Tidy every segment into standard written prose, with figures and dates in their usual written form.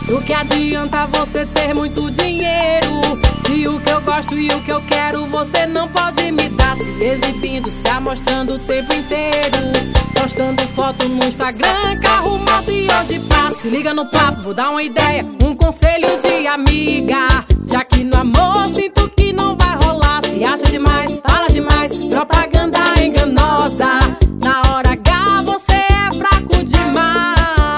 Do que adianta você ter muito dinheiro se o que eu gosto e o que eu quero você não pode me dar? Se exibindo, se amostrando o tempo inteiro, postando foto no Instagram, carro, moto e onde passa. Se liga no papo, vou dar uma ideia, um conselho de amiga. Já que no amor sinto que não vai rolar. Se acha demais, fala demais, propaganda enganosa. Na hora H você é fraco demais.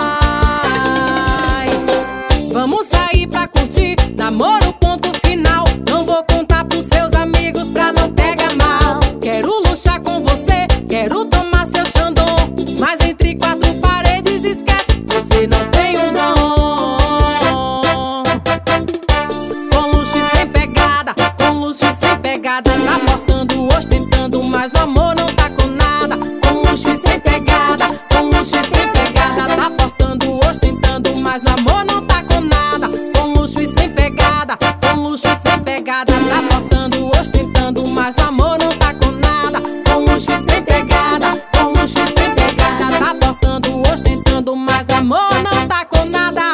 Vamos sair pra curtir, namoro ponto final. Não vou contar pros seus amigos pra não pegar mal. Quero luxar com você, quero tomar seu Xandão, mas entre quatro paredes esquece, você não tem um dom. Com luxo e sem pegada, com luxo e sem pegada. Tá portando, ostentando, mas no amor não tá com nada. Com luxo e sem pegada, com luxo e sem pegada. Tá portando, ostentando, mas no amor não tá com nada. Com luxo e sem pegada, com luxo e sem pegada. Tá portando, ostentando, mas no amor não tá com nada. Com luxo e sem pegada, com luxo e sem pegada. Tá portando, ostentando, mas no amor não tá com nada.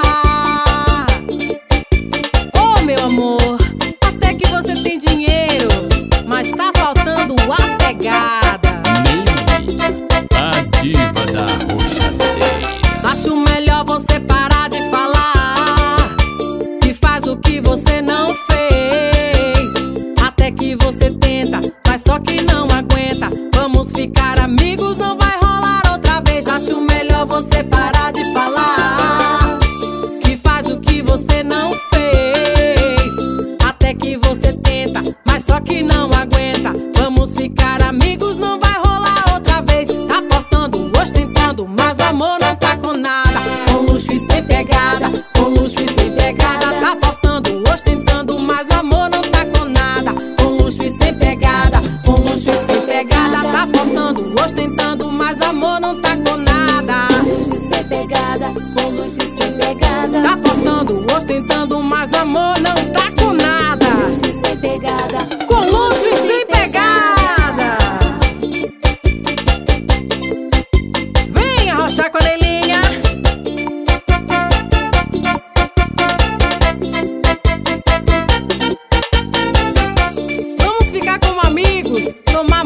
Oh, meu amor, até que você tem dinheiro, mas tá faltando a pegada. Neile, a diva da roxadeira. Acho melhor você parar de falar que faz o que você não fez. Até que você tenta, mas só que não aguenta. Vamos ficar amigos, não vai rolar outra vez. Acho melhor você parar de falar que faz o que você não fez. Até que você tenta, mas só que não aguenta. Vamos ficar amigos, não vai rolar outra vez. Tá portando, ostentando, mas o amor não tá com nada. Com luxo e sem pegada, com luxo e sem pegada. Tá portando, ostentando, mas o amor não tá com nada. Com luxo e sem pegada, com luxo e sem pegada. Tá portando, ostentando, mas o amor não tá com nada. Com luxo e sem pegada, com luxo e sem pegada. Tá portando, ostentando, mas o amor não tá com nada. Com luxo e sem pegada, Com luxo e sem pegada. Vem arrochar com a Neilinha. Vamos ficar como amigos, tomar